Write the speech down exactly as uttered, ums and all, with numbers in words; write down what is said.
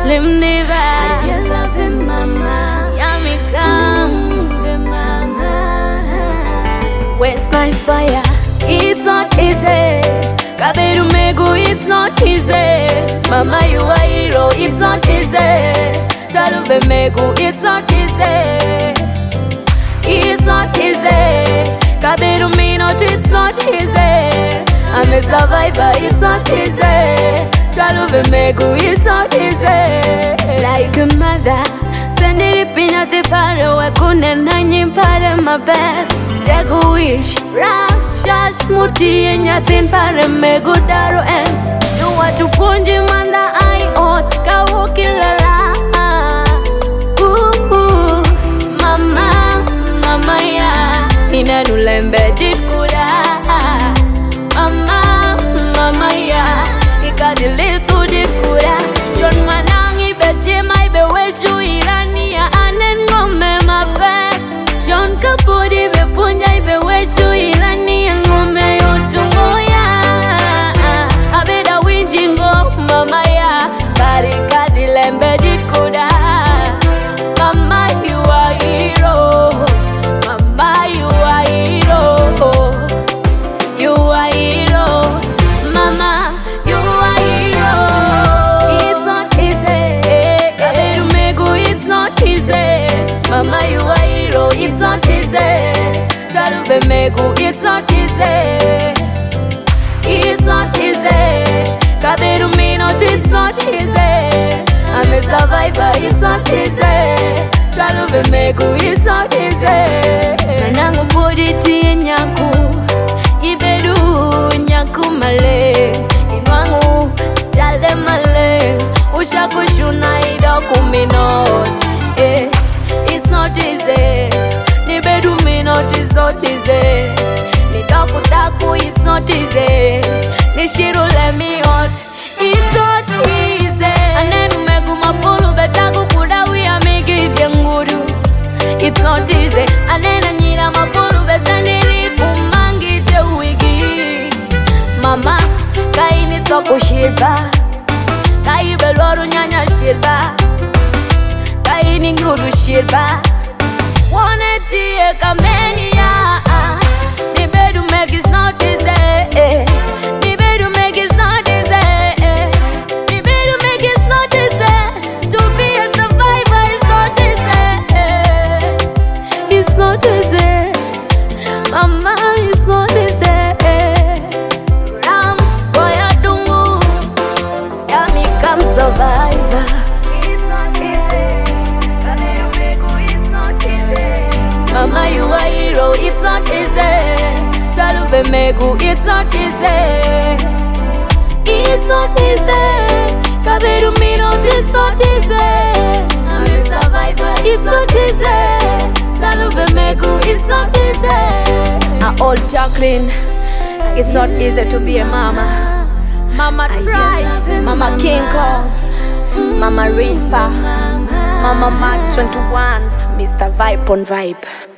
Slim Diva. I love him, mama. Yummy come. Waste my fire. It's not easy. Kabiru Megu, it's not easy. Mama, you are hero, it's not easy. Chalube Megu, it's not easy. It's not easy. Kabiru Minot, it's not easy. I'm a survivor, it's not easy. Chalube Megu, it's not easy. Like a mother, send it pinati pare we kune nanyi pare mabe. Take a wish, rush, shash, muti enyatin pare Megu daro en. You want to punji manda I ot ka wokilala. Ooh, ooh, mama, mama ya, nina nulembe dit kuda. Mama, mama ya, ikadilitu dit kuda. John manangi beche mai be weshu irani ya anen ngome mabe. John kapodi be punja ibe weshu irani ya ngome yotungo ya. Abeda winjingo mama ya, barika dilembe dit kuda. Mama you are hero, mama you are hero, you are hero, mama you are hero. It's not easy. Kabiru Megu, it's not easy. Mama, you are hero, it's not easy. Chalube Megu, it's not easy. It's not easy. Kabiru Minot, it's not easy. I'm a survivor, it's not easy. Chalube Megu, it's not easy. Manangu podi ti nyaku, Ibedu nyaku male, inwangu chale male, ushakushuna idoku minot. Eh, it's not easy. Nibedu minot, it's not easy. Nidoku taku, it's not easy. Nishiru let me out, it's not easy. Anenu Megu mapulu betaku kudawi amigi jenguru. It's not easy. Anena nyira mapulu besandiri pumangi te wigi. Mama, kaini soko shirba. Kai beloru nyanya shirba. Kaini nguru shirba. Wane tie kameni ya. Nibedu Meg is not easy. Nibedu Meg is not easy. Nibedu Meg is not easy. To be a survivor is not easy. It's not easy. Mama, it's not easy. Ram, boy, adungu. Yami come survivor. It's not easy. It's not easy. Mama, you are hero. It's not easy. Chalube Megu, it's not easy. It's not easy. Kabiru Minot, it's not easy. I'm a survivor. It's not easy. Chalube Megu, it's not easy. a old Jacqueline. It's not easy to be a mama. Mama Try, Mama King Kong, Mama Rispa, Mama Mark twenty-one, Mister Vibe on Vibe.